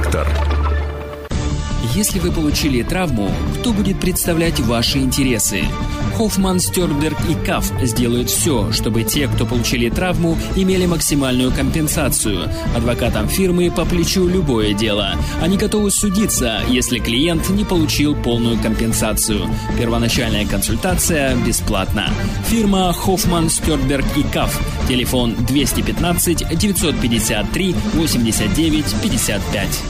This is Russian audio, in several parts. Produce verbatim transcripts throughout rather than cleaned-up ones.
«Радиовектор». Если вы получили травму, кто будет представлять ваши интересы? Хоффман, Стёрберг и Каф сделают все, чтобы те, кто получили травму, имели максимальную компенсацию. Адвокатам фирмы по плечу любое дело. Они готовы судиться, если клиент не получил полную компенсацию. Первоначальная консультация бесплатна. Фирма Хоффман, Стёрберг и Каф. Телефон двести пятнадцать девятьсот пятьдесят три восемьдесят девять пятьдесят пять.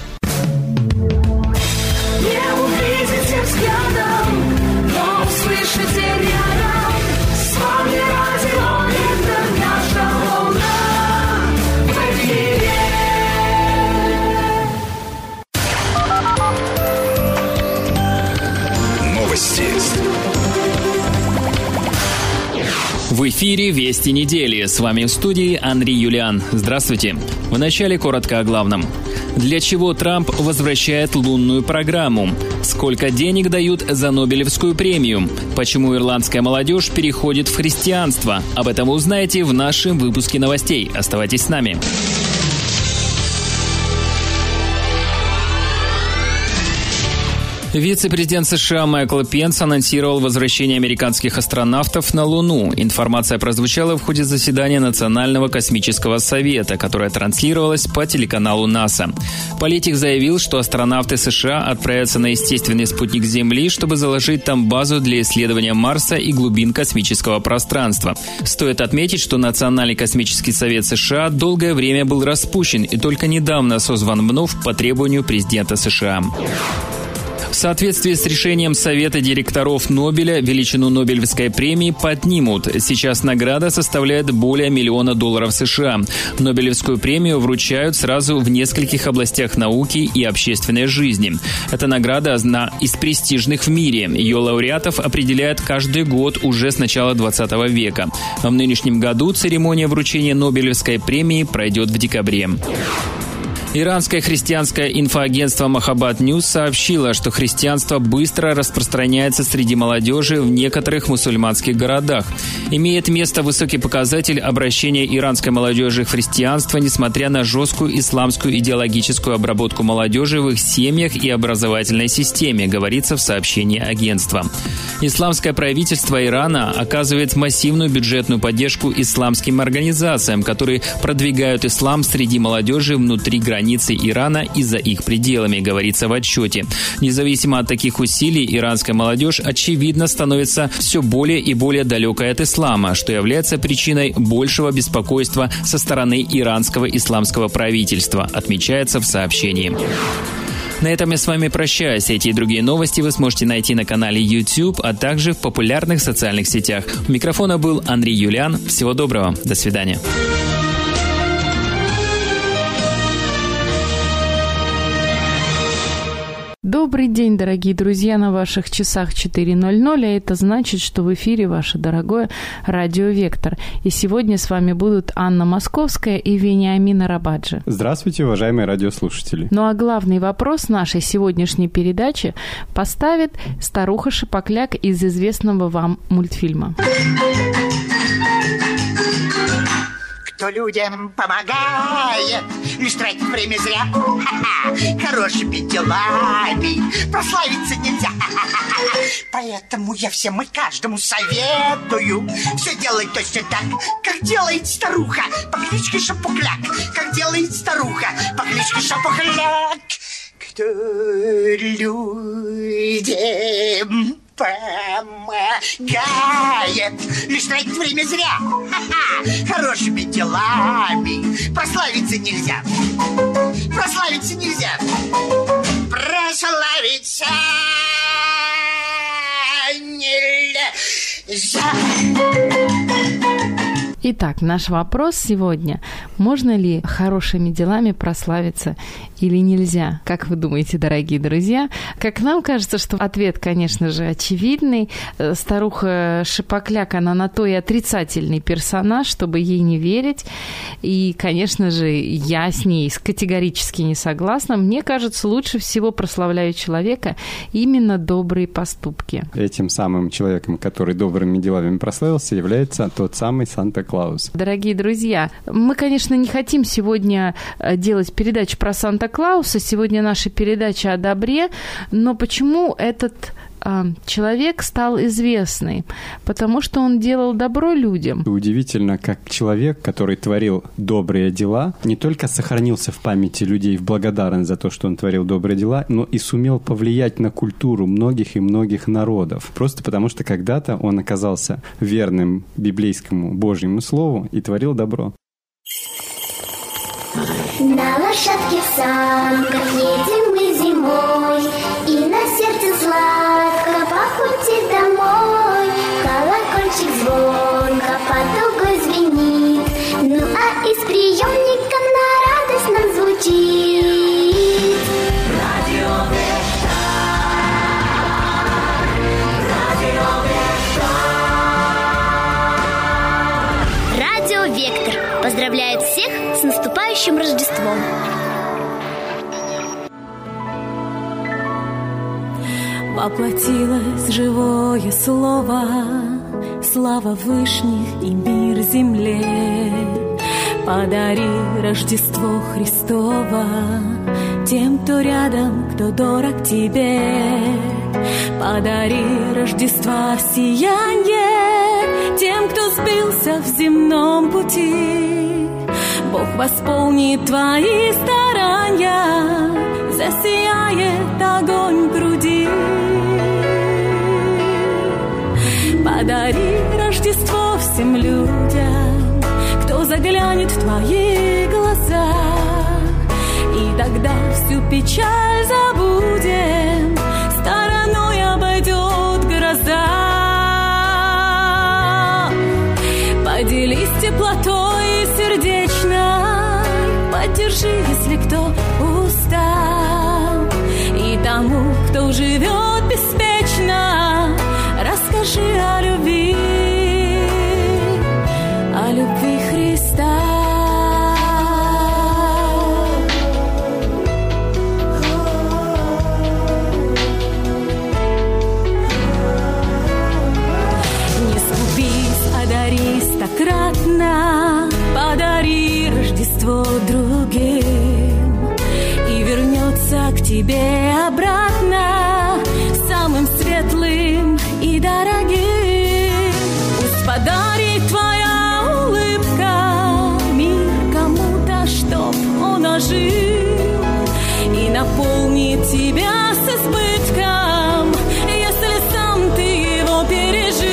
В эфире «Вести недели». С вами в студии Андрей Юлиан. Здравствуйте. Вначале коротко о главном. Для чего Трамп возвращает лунную программу? Сколько денег дают за Нобелевскую премию? Почему ирландская молодежь переходит в христианство? Об этом вы узнаете в нашем выпуске новостей. Оставайтесь с нами. Вице-президент США Майкл Пенс анонсировал возвращение американских астронавтов на Луну. Информация прозвучала в ходе заседания Национального космического совета, которое транслировалось по телеканалу НАСА. Политик заявил, что астронавты США отправятся на естественный спутник Земли, чтобы заложить там базу для исследования Марса и глубин космического пространства. Стоит отметить, что Национальный космический совет США долгое время был распущен и только недавно созван вновь по требованию президента США. В соответствии с решением Совета директоров Нобеля, величину Нобелевской премии поднимут. Сейчас награда составляет более миллиона долларов США. Нобелевскую премию вручают сразу в нескольких областях науки и общественной жизни. Эта награда одна из престижных в мире. Ее лауреатов определяют каждый год уже с начала двадцатого века. В нынешнем году церемония вручения Нобелевской премии пройдет в декабре. Иранское христианское инфоагентство Махаббат Ньюс сообщило, что христианство быстро распространяется среди молодежи в некоторых мусульманских городах. Имеет место высокий показатель обращения иранской молодежи в христианство, несмотря на жесткую исламскую идеологическую обработку молодежи в их семьях и образовательной системе, говорится в сообщении агентства. Исламское правительство Ирана оказывает массивную бюджетную поддержку исламским организациям, которые продвигают ислам среди молодежи внутри границ границы Ирана и за их пределами, говорится в отчете. Независимо от таких усилий, иранская молодежь, очевидно, становится все более и более далекой от ислама, что является причиной большего беспокойства со стороны иранского исламского правительства, отмечается в сообщении. На этом я с вами прощаюсь. Эти и другие новости вы сможете найти на канале YouTube, а также в популярных социальных сетях. У микрофона был Андрей Юлиан. Всего доброго. До свидания. Добрый день, дорогие друзья, на ваших часах четыре ноль ноль, а это значит, что в эфире ваше дорогое «Радио Вектор». И сегодня с вами будут Анна Московская и Вениамин Арабаджи. Здравствуйте, уважаемые радиослушатели. Ну а главный вопрос нашей сегодняшней передачи поставит старуха Шипокляк из известного вам мультфильма. Кто людям помогает, лишь тратит время зря. Ха-ха, хорошими делами прославиться нельзя. Ха-ха-ха. Поэтому я всем и каждому советую все делать точно так, как делает старуха по кличке Шапокляк. Как делает старуха по кличке Шапокляк. Кто людям помогает, лишь тратить время зря. Ха-ха, хорошими делами прославиться нельзя. Прославиться нельзя. Прославиться нельзя. Итак, наш вопрос сегодня. Можно ли хорошими делами прославиться или нельзя? Как вы думаете, дорогие друзья? Как нам кажется, что ответ, конечно же, очевидный. Старуха Шипокляк, она на то и отрицательный персонаж, чтобы ей не верить. И, конечно же, я с ней категорически не согласна. Мне кажется, лучше всего прославляют человека именно добрые поступки. Этим самым человеком, который добрыми делами прославился, является тот самый Санта-Клаус. Санта-Клаус. Дорогие друзья, мы, конечно, не хотим сегодня делать передачу про Санта-Клауса. Сегодня наша передача о добре. Но почему этот человек стал известный? Потому что он делал добро людям. Удивительно, как человек, который творил добрые дела, не только сохранился в памяти людей в благодарность за то, что он творил добрые дела, но и сумел повлиять на культуру многих и многих народов. Просто потому, что когда-то он оказался верным библейскому Божьему Слову и творил добро. На лошадке в санках едем мы зимой, и на сердце сладко по пути домой. Колокольчик звонко под дугой звенит, ну а из приемника на радость нам звучит радио Вектор, радио Вектор. Радио Вектор поздравляет всех с наступающим Рождеством! Воплотилось живое слово, слава вышних и мир земле. Подари Рождество Христово тем, кто рядом, кто дорог тебе. Подари Рождества сияние тем, кто сбился в земном пути. Бог восполнит твои старания, засияет огонь в груди. Подари Рождество всем людям, кто заглянет в твои глаза, и тогда всю печаль забудем, стороной обойдет гроза. Поделись теплотой сердечной, поддержи, если кто устал, и тому, кто живет беспечно, расскажи о любви, о любви Христа. Не скупись, одари стократно, подари Рождество другим, и вернется к тебе обратно самым светлым и дорогим. Пусть подарит твоя улыбка мир кому-то, чтоб он ожил, и наполнит тебя с избытком, если сам ты его пережил.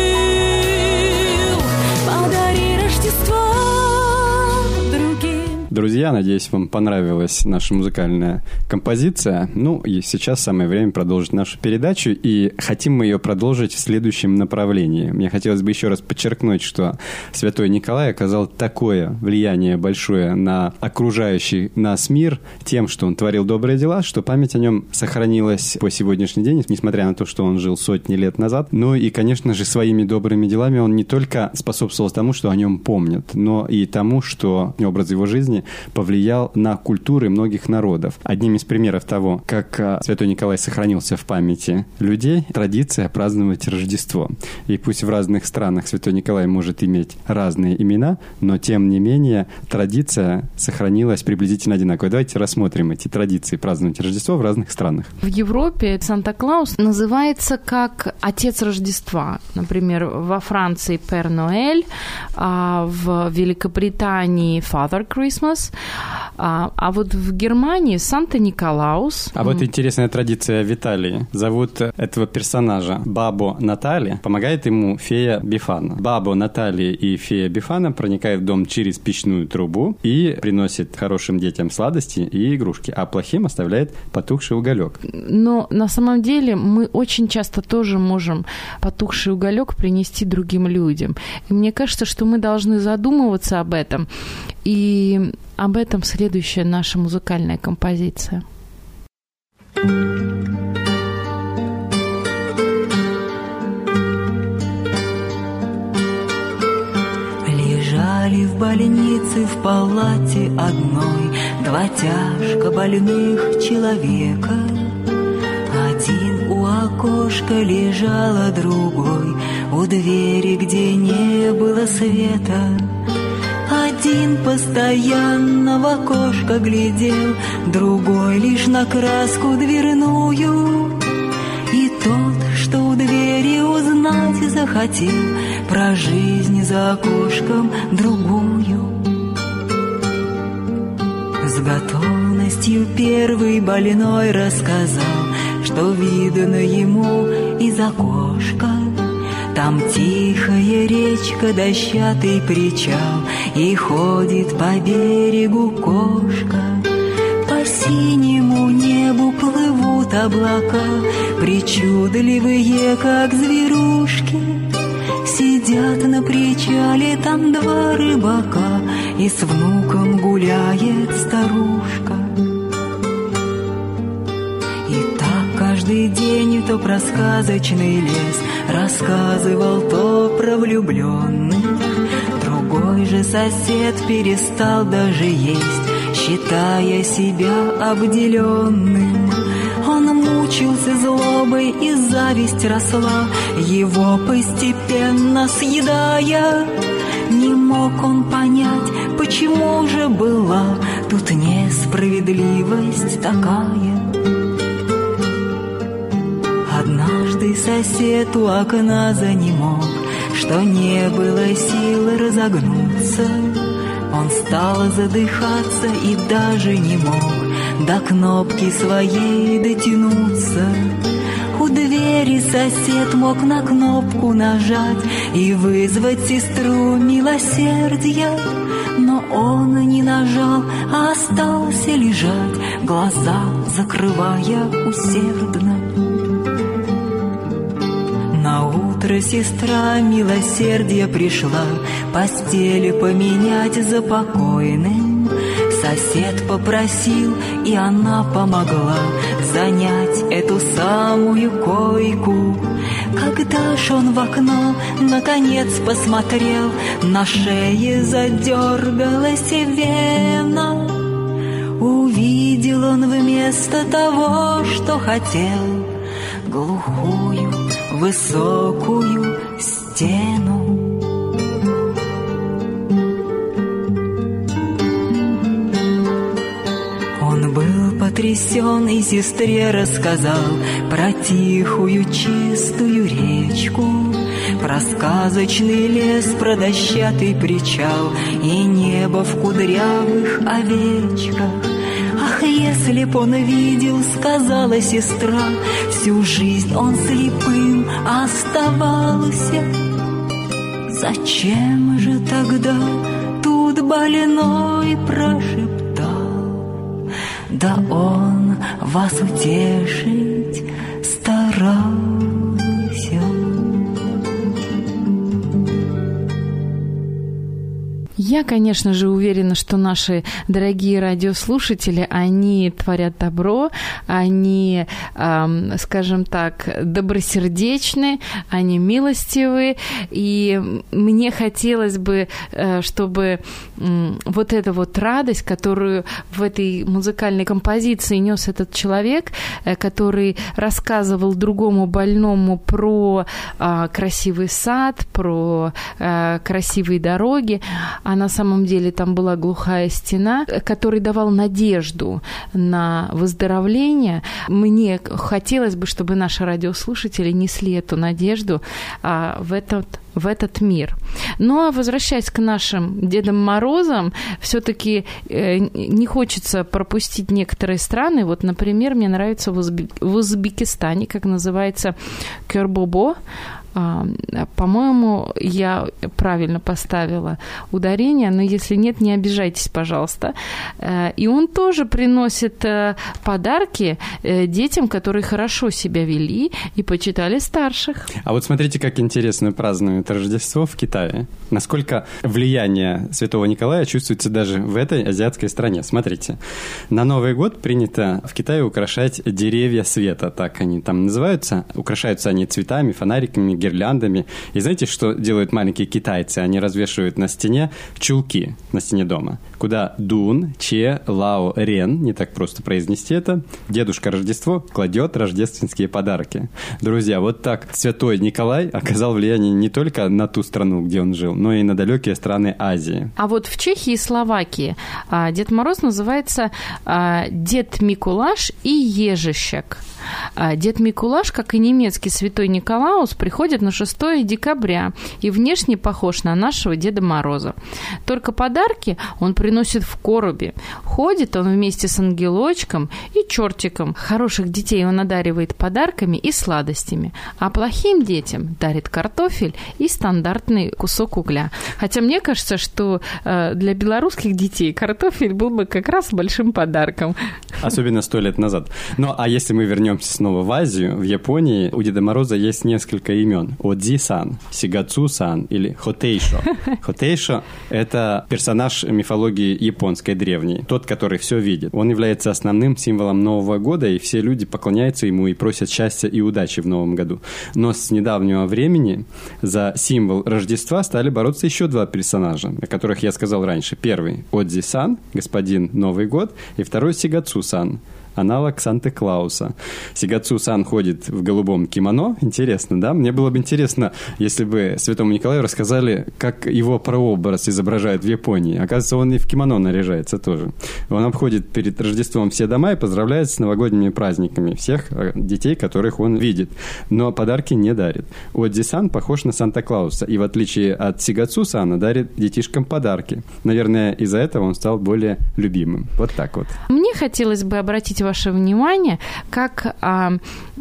Подари Рождество другим. Друзья, надеюсь, вам понравилась наша музыкальная композиция. Ну, и сейчас самое время продолжить нашу передачу, и хотим мы ее продолжить в следующем направлении. Мне хотелось бы еще раз подчеркнуть, что святой Николай оказал такое влияние большое на окружающий нас мир тем, что он творил добрые дела, что память о нем сохранилась по сегодняшний день, несмотря на то, что он жил сотни лет назад. Ну и, конечно же, своими добрыми делами он не только способствовал тому, что о нем помнят, но и тому, что образ его жизни повлиял на культуры многих народов. Одним из примеров того, как святой Николай сохранился в памяти людей, традиция праздновать Рождество. И пусть в разных странах святой Николай может иметь разные имена, но тем не менее традиция сохранилась приблизительно одинаково. Давайте рассмотрим эти традиции праздновать Рождество в разных странах. В Европе Санта-Клаус называется как Отец Рождества. Например, во Франции Пер Ноэль, а в Великобритании Father Christmas, а, а вот в Германии Санта-Николаус. А вот интересная традиция в Италии. Зовут этого персонажа Бабо Натали, помогает ему фея Бифана. Бабо Натали и фея Бифана проникают в дом через печную трубу и приносит хорошим детям сладости и игрушки, а плохим оставляет потухший уголек. Но на самом деле мы очень часто тоже можем потухший уголек принести другим людям. И мне кажется, что мы должны задумываться об этом. И об этом следующая наша музыкальная композиция. Лежали в больнице в палате одной два тяжко больных человека. Один у окошка лежал, а другой у двери, где не было света. Один постоянно в окошко глядел, другой лишь на краску дверную. И тот, что у двери узнать захотел про жизнь за окошком другую. С готовностью первый больной рассказал, что видно ему из окошка. Там тихая речка, дощатый причал, и ходит по берегу кошка. По синему небу плывут облака, причудливые, как зверушки. Сидят на причале там два рыбака, и с внуком гуляет старушка. И так каждый день то про сказочный лес рассказывал, то про влюбленных. Другой же сосед перестал даже есть, считая себя обделенным. Он мучился злобой, и зависть росла, его постепенно съедая. Не мог он понять, почему же была тут несправедливость такая. Однажды сосед у окна занемог, что не было сил разогнуться. Он стал задыхаться и даже не мог до кнопки своей дотянуться. У двери сосед мог на кнопку нажать и вызвать сестру милосердия, но он не нажал, а остался лежать, глаза закрывая усердно. Наутро сестра милосердия пришла постели поменять за покойным. Сосед попросил, и она помогла занять эту самую койку. Когда ж он в окно наконец посмотрел, на шее задергалась вена. Увидел он вместо того, что хотел, глухую высокую стену. Он был потрясен и сестре рассказал про тихую чистую речку, про сказочный лес, про дощатый причал и небо в кудрявых овечках. Ах, если б он видел, сказала сестра, всю жизнь он слепым оставался. Зачем же тогда тут больной прошептал? Да он вас утешить старался. Я, конечно же, уверена, что наши дорогие радиослушатели, они творят добро, они, эм, скажем так, добросердечны, они милостивы, и мне хотелось бы, э, чтобы э, вот эта вот радость, которую в этой музыкальной композиции нес этот человек, э, который рассказывал другому больному про э, красивый сад, про э, красивые дороги, а на самом деле там была глухая стена, который давал надежду на выздоровление. Мне хотелось бы, чтобы наши радиослушатели несли эту надежду а, в этот в этот мир. Ну, а возвращаясь к нашим Дедам Морозам, все-таки э, не хочется пропустить некоторые страны. Вот, например, мне нравится в, Узбек... в Узбекистане, как называется, кёрбобо. По-моему, я правильно поставила ударение, но если нет, не обижайтесь, пожалуйста. И он тоже приносит подарки детям, которые хорошо себя вели и почитали старших. А вот смотрите, как интересно празднуют Рождество в Китае. Насколько влияние Святого Николая чувствуется даже в этой азиатской стране. Смотрите, на Новый год принято в Китае украшать деревья света, так они там называются. Украшаются они цветами, фонариками, гирляндами. И знаете, что делают маленькие китайцы? Они развешивают на стене чулки, на стене дома, куда Дун, Че, Лао, Рен, не так просто произнести это, Дедушка Рождество кладет рождественские подарки. Друзья, вот так Святой Николай оказал влияние не только на ту страну, где он жил, но и на далекие страны Азии. А вот в Чехии и Словакии Дед Мороз называется Дед Микулаш и Ежищак. Дед Микулаш, как и немецкий Святой Николаус, приходит на шестое декабря и внешне похож на нашего Деда Мороза. Только подарки он приносит в коробе. Ходит он вместе с ангелочком и чертиком. Хороших детей он одаривает подарками и сладостями, а плохим детям дарит картофель и стандартный кусок угля. Хотя мне кажется, что для белорусских детей картофель был бы как раз большим подарком. Особенно сто лет назад. Ну, а если мы вернемся снова в Азию, в Японии у Деда Мороза есть несколько имен. Одзи-сан, Сигацу-сан или Хотейшо. Хотейшо – это персонаж мифологии японской древней, тот, который все видит. Он является основным символом Нового года, и все люди поклоняются ему и просят счастья и удачи в Новом году. Но с недавнего времени за символ Рождества стали бороться еще два персонажа, о которых я сказал раньше. Первый – Одзи-сан, господин Новый год, и второй – Сигацу-сан, аналог Санта-Клауса. Сигацу-сан ходит в голубом кимоно. Интересно, да? Мне было бы интересно, если бы Святому Николаю рассказали, как его прообраз изображают в Японии. Оказывается, он и в кимоно наряжается тоже. Он обходит перед Рождеством все дома и поздравляет с новогодними праздниками всех детей, которых он видит. Но подарки не дарит. Одзи-сан похож на Санта-Клауса и, в отличие от Сигацу-сана, дарит детишкам подарки. Наверное, из-за этого он стал более любимым. Вот так вот. Мне хотелось бы обратить ваше внимание, как а,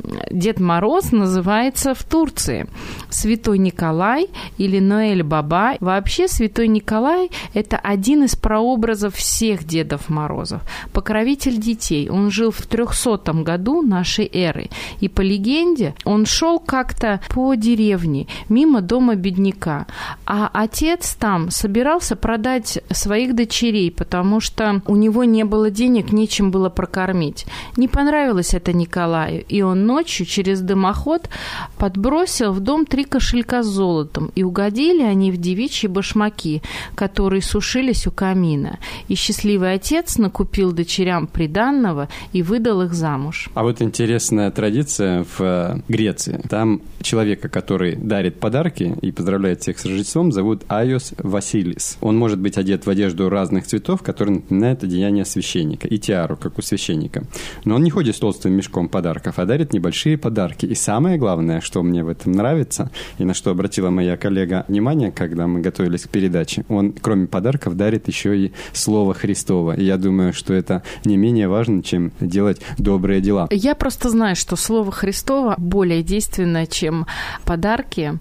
Дед Мороз называется в Турции. Святой Николай или Ноэль Баба. Вообще Святой Николай – это один из прообразов всех Дедов Морозов. Покровитель детей. Он жил в трехсотом году нашей эры. И по легенде он шел как-то по деревне, мимо дома бедняка. А отец там собирался продать своих дочерей, потому что у него не было денег, нечем было прокормить. Не понравилось это Николаю, и он ночью через дымоход подбросил в дом три кошелька с золотом, и угодили они в девичьи башмаки, которые сушились у камина. И счастливый отец накупил дочерям приданного и выдал их замуж. А вот интересная традиция в Греции. Там человека, который дарит подарки и поздравляет всех с Рождеством, зовут Айос Василис. Он может быть одет в одежду разных цветов, которые напоминают одеяние священника, и тиару, как у священника. Но он не ходит с толстым мешком подарков, а дарит небольшие подарки. И самое главное, что мне в этом нравится, и на что обратила моя коллега внимание, когда мы готовились к передаче, он, кроме подарков, дарит еще и Слово Христово. И я думаю, что это не менее важно, чем делать добрые дела. Я просто знаю, что Слово Христово более действенное, чем подарки,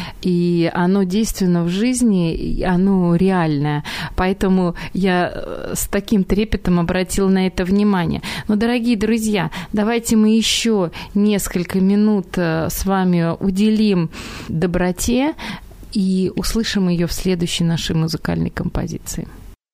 и оно действенно в жизни, и оно реальное. Поэтому я с таким трепетом обратила на это внимание. Но, дорогие друзья, давайте мы еще несколько минут с вами уделим доброте и услышим ее в следующей нашей музыкальной композиции.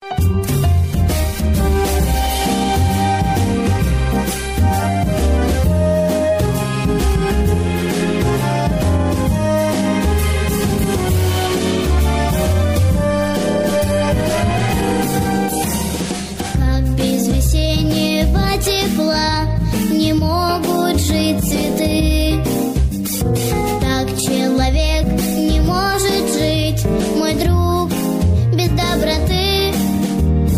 Тепла не могут жить цветы. Так человек не может жить, мой друг, без доброты.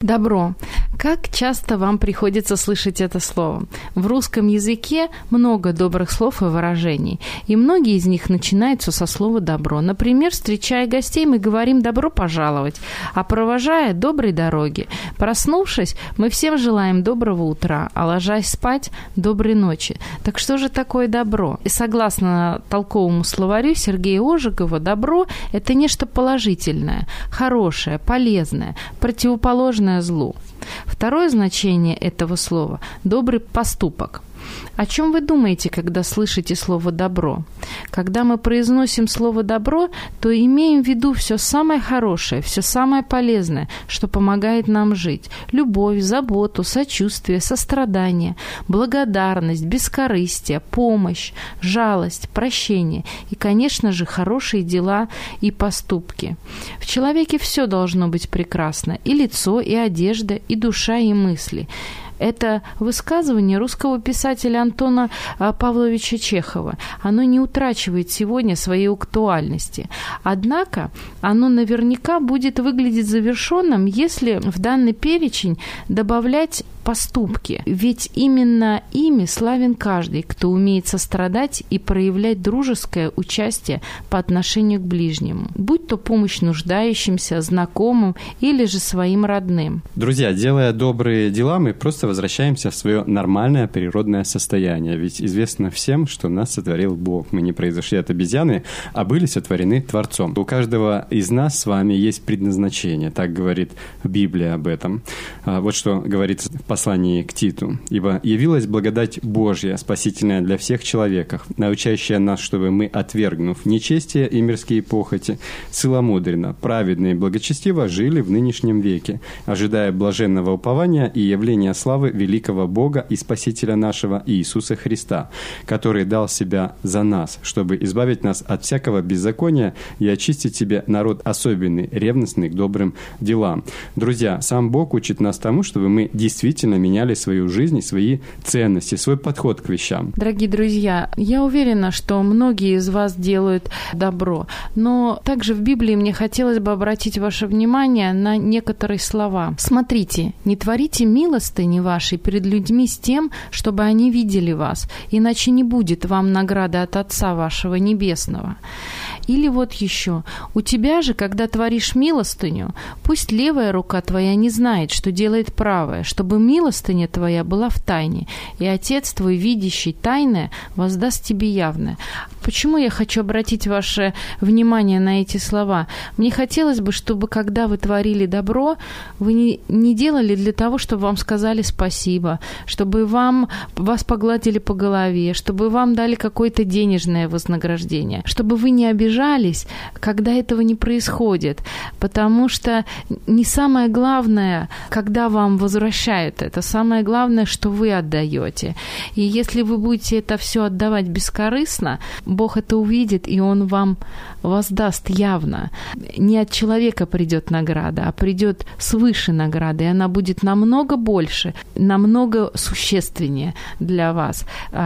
Добро. Как часто вам приходится слышать это слово? В русском языке много добрых слов и выражений, и многие из них начинаются со слова «добро». Например, встречая гостей, мы говорим «добро пожаловать», а провожая «доброй дороги». Проснувшись, мы всем желаем доброго утра, а ложась спать – доброй ночи. Так что же такое добро? И согласно толковому словарю Сергея Ожегова, добро – это нечто положительное, хорошее, полезное, противоположное злу. Второе значение этого слова – добрый поступок. О чем вы думаете, когда слышите слово «добро»? Когда мы произносим слово «добро», то имеем в виду все самое хорошее, все самое полезное, что помогает нам жить. Любовь, заботу, сочувствие, сострадание, благодарность, бескорыстие, помощь, жалость, прощение и, конечно же, хорошие дела и поступки. В человеке все должно быть прекрасно – и лицо, и одежда, и душа, и мысли. Это высказывание русского писателя Антона Павловича Чехова. Оно не утрачивает сегодня своей актуальности. Однако оно наверняка будет выглядеть завершенным, если в данный перечень добавлять поступки. Ведь именно ими славен каждый, кто умеет сострадать и проявлять дружеское участие по отношению к ближнему, будь то помощь нуждающимся, знакомым или же своим родным. Друзья, делая добрые дела, мы просто возвращаемся в свое нормальное природное состояние. Ведь известно всем, что нас сотворил Бог. Мы не произошли от обезьяны, а были сотворены Творцом. У каждого из нас с вами есть предназначение. Так говорит Библия об этом. Вот что говорится в послании к Титу. «Ибо явилась благодать Божья, спасительная для всех человеков, научающая нас, чтобы мы, отвергнув нечестие и мирские похоти, целомудренно, праведно и благочестиво жили в нынешнем веке, ожидая блаженного упования и явления славы великого Бога и Спасителя нашего Иисуса Христа, который дал себя за нас, чтобы избавить нас от всякого беззакония и очистить себе народ особенный, ревностный к добрым делам». Друзья, сам Бог учит нас тому, чтобы мы действительно меняли свою жизнь, свои ценности, свой подход к вещам. Дорогие друзья, я уверена, что многие из вас делают добро, но также в Библии мне хотелось бы обратить ваше внимание на некоторые слова. Смотрите, не творите милостыни вашей перед людьми с тем, чтобы они видели вас, иначе не будет вам награды от Отца вашего Небесного. Или вот еще. У тебя же, когда творишь милостыню, пусть левая рука твоя не знает, что делает правая, чтобы милостыня твоя была в тайне, и Отец твой, видящий тайное, воздаст тебе явное. Почему я хочу обратить ваше внимание на эти слова? Мне хотелось бы, чтобы, когда вы творили добро, вы не, не делали для того, чтобы вам сказали спасибо, чтобы вам, вас погладили по голове, чтобы вам дали какое-то денежное вознаграждение, чтобы вы не обижались, когда этого не происходит, потому что не самое главное, когда вам возвращают это, самое главное, что вы отдаете. И если вы будете это все отдавать бескорыстно, Бог это увидит, и Он вам воздаст явно. Не от человека придет награда, а придет свыше награды, и она будет намного больше, намного существеннее для вас,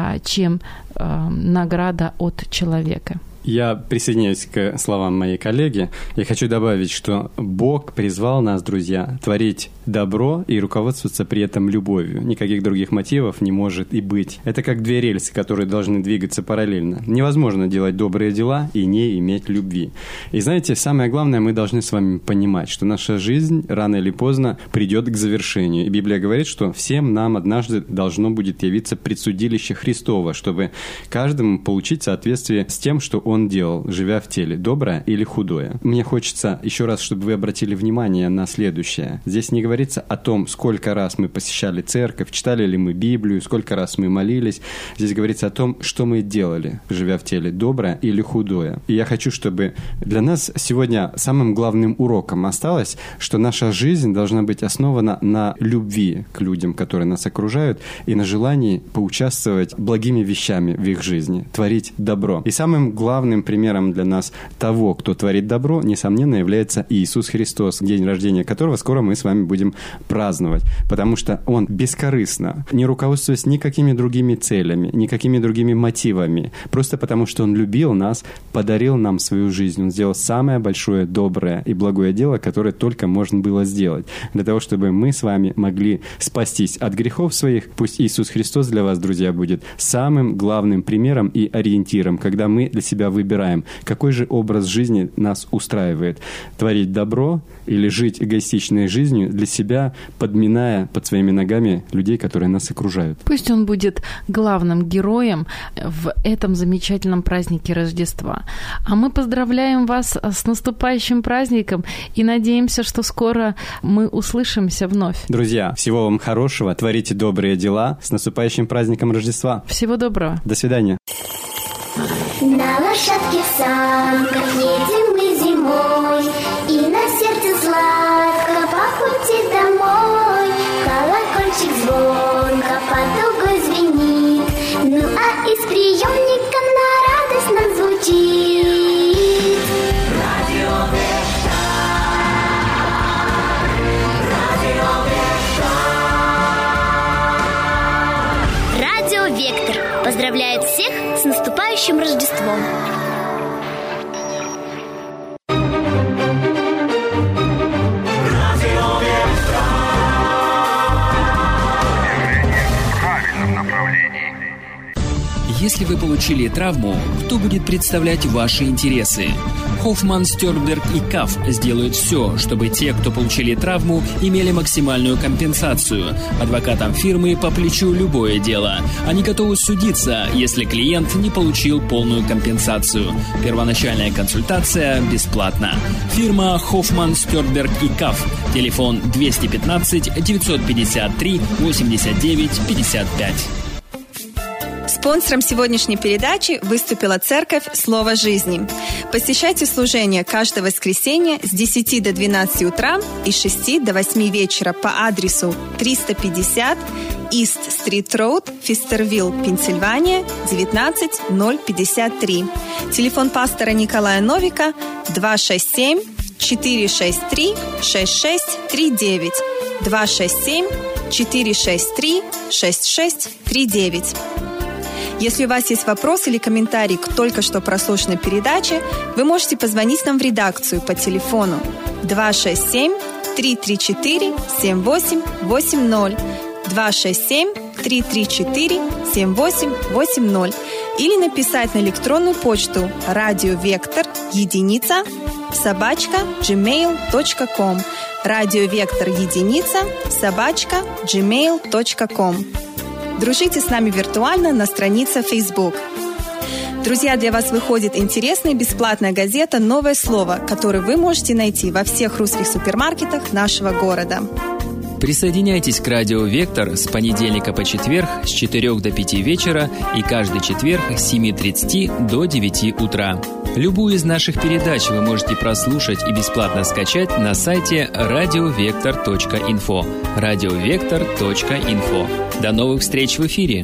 чем награда от человека. Я присоединяюсь к словам моей коллеги. Я хочу добавить, что Бог призвал нас, друзья, творить добро и руководствоваться при этом любовью. Никаких других мотивов не может и быть. Это как две рельсы, которые должны двигаться параллельно. Невозможно делать добрые дела и не иметь любви. И знаете, самое главное, мы должны с вами понимать, что наша жизнь рано или поздно придет к завершению. И Библия говорит, что всем нам однажды должно будет явиться предсудилище Христово, чтобы каждому получить соответствие с тем, что он делал, живя в теле, доброе или худое. Мне хочется еще раз, чтобы вы обратили внимание на следующее. Здесь не говорится о том, сколько раз мы посещали церковь, читали ли мы Библию, сколько раз мы молились. Здесь говорится о том, что мы делали, живя в теле, доброе или худое. И я хочу, чтобы для нас сегодня самым главным уроком осталось, что наша жизнь должна быть основана на любви к людям, которые нас окружают, и на желании поучаствовать благими вещами в их жизни, творить добро. И самым главным Главным примером для нас того, кто творит добро, несомненно, является Иисус Христос, день рождения которого скоро мы с вами будем будем праздновать, потому что Он бескорыстно, не руководствуясь никакими другими целями, никакими другими мотивами, просто потому что Он любил нас, подарил нам свою жизнь. Он сделал самое большое, доброе и благое дело, которое только можно было сделать, для того, чтобы мы с вами могли спастись от грехов своих. Пусть Иисус Христос для вас, друзья, будет самым главным примером и ориентиром, когда мы для себя выбираем, какой же образ жизни нас устраивает. Творить добро или жить эгоистичной жизнью для себя, подминая под своими ногами людей, которые нас окружают. Пусть Он будет главным героем в этом замечательном празднике Рождества. А мы поздравляем вас с наступающим праздником и надеемся, что скоро мы услышимся вновь. Друзья, всего вам хорошего, творите добрые дела. С наступающим праздником Рождества. Всего доброго. До свидания. На лошадке в санках едем мы зимой, и на сердце сладко по пути домой. Колокольчик звонко под дугой звенит, ну а из приемника на радость нам звучит. Радио Вектор, Радио Вектор. Радио Вектор поздравляет всех с наступающим Рождеством. Если вы получили травму, кто будет представлять ваши интересы? Хоффман, Стернберг и Каф сделают все, чтобы те, кто получили травму, имели максимальную компенсацию. Адвокатам фирмы по плечу любое дело. Они готовы судиться, если клиент не получил полную компенсацию. Первоначальная консультация бесплатна. Фирма Хоффман, Стернберг и Каф. Телефон двести пятнадцать девятьсот пятьдесят три восемьдесят девять пятьдесят пять. Спонсором сегодняшней передачи выступила Церковь Слово Жизни. Посещайте служение каждое воскресенье с десяти до двенадцати утра и с шести до восьми вечера по адресу триста пятьдесят East Street Road, Фистервилл, Пенсильвания, девятнадцать ноль пятьдесят три. Телефон пастора Николая Новика два шесть семь четыре шесть три шесть шесть три девять два шесть семь четыре шесть три шесть шесть три девять. Если у вас есть вопрос или комментарий к только что прослушанной передаче, вы можете позвонить нам в редакцию по телефону два шесть семь три три четыре семь восемь восемь ноль два шесть семь три три четыре семь восемь восемь ноль или написать на электронную почту радиовектор единица собачка джимейл точка ком радиовектор единица собачка джимейл точка ком. Дружите с нами виртуально на странице Facebook. Друзья, для вас выходит интересная бесплатная газета «Новое слово», которую вы можете найти во всех русских супермаркетах нашего города. Присоединяйтесь к Радио Вектор с понедельника по четверг с четырёх до пяти вечера и каждый четверг с семи тридцати до девяти утра. Любую из наших передач вы можете прослушать и бесплатно скачать на сайте радиовектор точка инфо. радиовектор точка инфо. До новых встреч в эфире!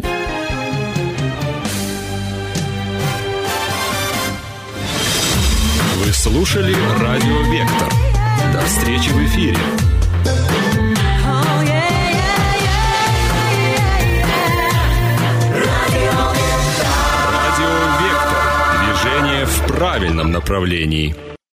Вы слушали Радио Вектор. До встречи в эфире! Радио Вектор. Движение в правильном направлении.